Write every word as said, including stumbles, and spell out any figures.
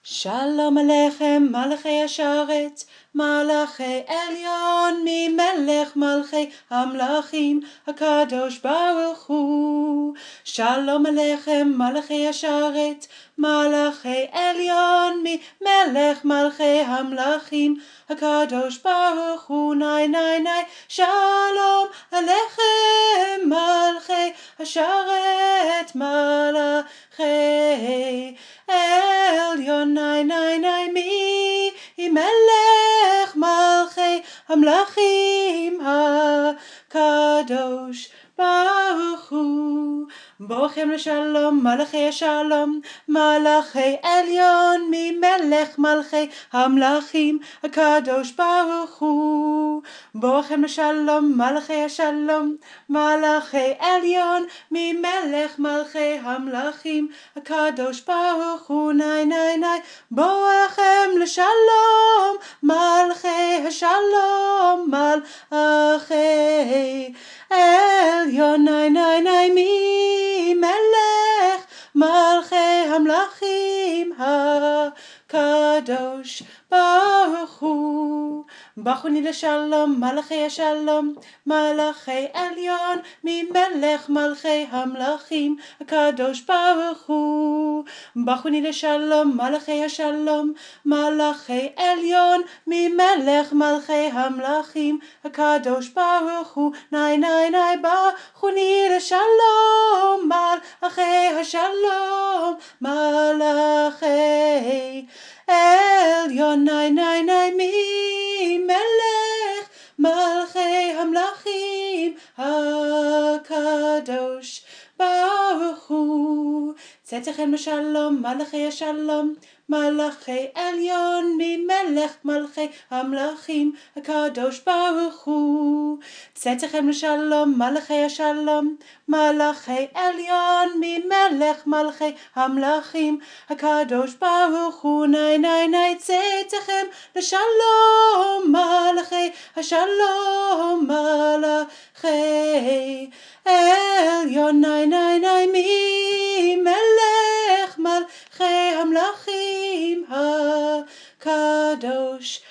שלום עליכם מלאכי השרת, מלאכי עליון ממלך מלכי המלכים הקדוש ברוך הוא. שלום עליכם מלאכי השרת, מלאכי עליון ממלך מלכי המלכים הקדוש ברוך הוא. ני ני ני שלום עליכם מלאכי השרת, מלאכי עליון. ני ני ני מי מלך מלכי המלכים הקדוש ברוך הוא. בואכם לשלום מלאכי השלום, מלאכי עליון ממלך מלכי המלכים הקדוש ברוך הוא. בואכם לשלום מלאכי השלום, מלאכי עליון ממלך מלכי המלכים הקדוש ברוך הוא. ני ני ני בואכם לשלום מלאכי השלום, מלאכי עליון. ני ני ני מי מלך מלכי המלכים הקדוש ברוך הוא. ברכוני לשלום מלאכי השלום, מלאכי עליון ממלך מלכי המלכים הקדוש ברוך הוא. ברכוני לשלום מלאכי השלום, מלאכי עליון ממלך מלכי המלכים הקדוש ברוך הוא. ני ני ני ברכוני לשלום מלאכי השלום, מלאכי עליון. ני ני ני מי מלך מלכי המלכים הקדוש ברוך הוא. צאתכם לשלום מלאכי השלום, מלאכי עליון ממלך מלכי המלכים הקדוש ברוך הוא. צאתכם לשלום מלאכי השלום, מלאכי עליון ממלך מלכי המלכים הקדוש ברוך הוא. ני ני ני צאתכם לשלום מלאכי השלום, מלאכי עליון. ני ני ני מי מלך מלכי המלכים הקדוש